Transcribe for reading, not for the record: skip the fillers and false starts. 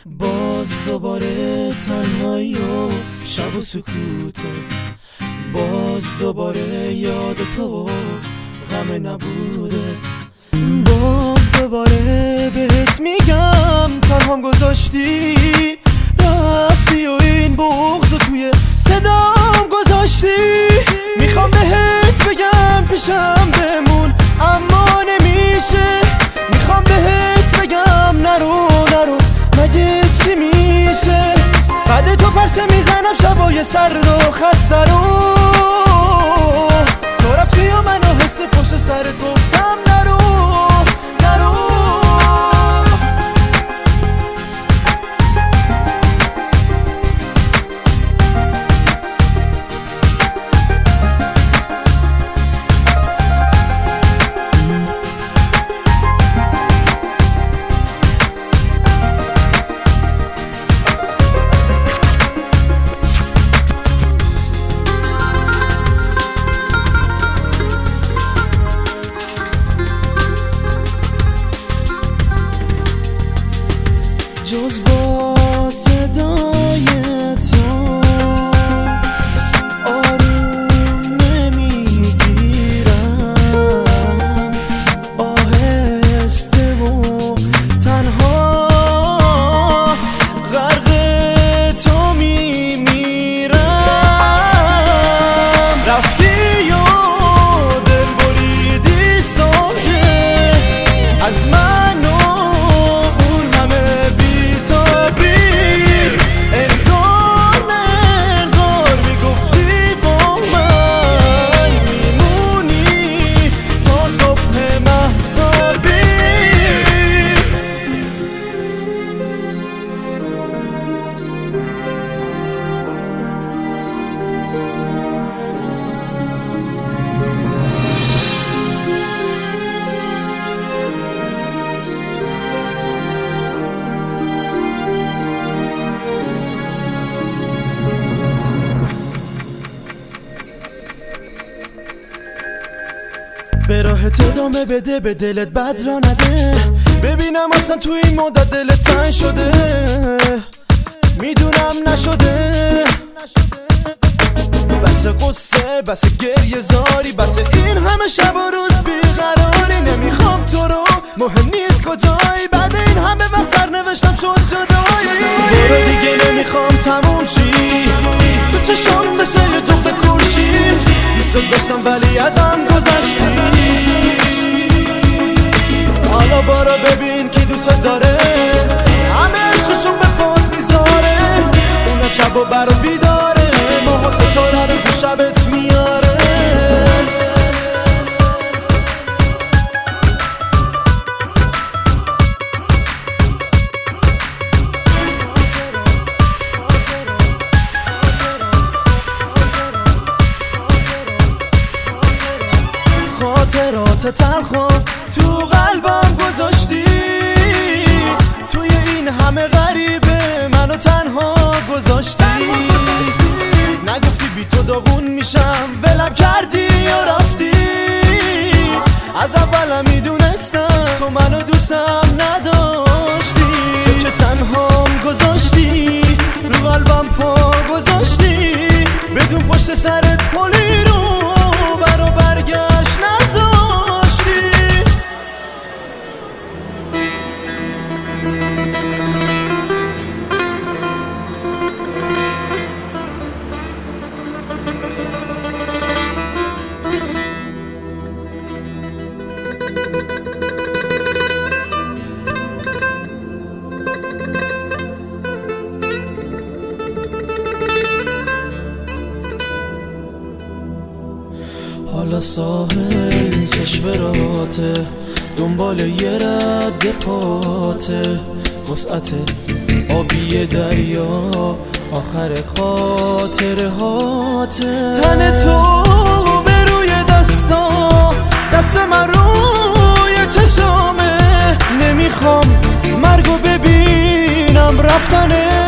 باز دوباره تنهایی و شب و سکوتت، باز دوباره یاد تو غم نبودت، باز دوباره بهت میگم تنهام گذاشتی، رفتی و این بغض توی صدام گذاشتی. میخوام بهت بگم پیشم بمون اما نمیشه، میخوام بهت بگم نرو نرو مگه چی میشه. بعد تو پرسه میزنم شبای سرد و خسته رو، تو رفتی و منو حس پشت سرت گفتم نرو نرو. جز با صدای تو آروم نمیگیرم، آهسته و تنها غرق تو میمیرم. رفتی و دل بریدی ساده از من به راحت ادامه بده، به دلت بد را نده، ببینم اصلا تو این مدت دلت تنگ شده. میدونم نشده، بس قصه بس گریه زاری، بس این همه شب و روز بیقراری. نمیخوام تو رو، مهم نیست کجایی، بعد این همه وقت سرنوشتم شد جدایی. برو دیگه نمیخوام تموم شی، تو چشام مثل یه جفت کورشی، دوست داشتم ولی ازم گذشتی. حالا بارا ببین کی دوست داره، همه عشقشون به پات میذاره، اونم شب و برا بیداره، ماه و ستاره رو تو شبت میاره. خاطرات تلخم تو قلبم گذاشتی، توی این همه غریبه منو تنها گذاشتی. نگفتی بی تو داغون میشم، ولم کردی یا رفتی. از اولم میدونستم تو منو دوستم نداشتی، تو که تنهام گذاشتی، رو قلبم پا گذاشتی، بدون پشت سرت پلی رو برا برگشت نذاشتی. حالا ساحل چشم راته، دنبال یه رد پاته، وسعت آبی دریا، آخر خاطره هاته. تن تو به روی دستا، دست من روی چشامه، نمیخوام مرگو ببینم رفتنه.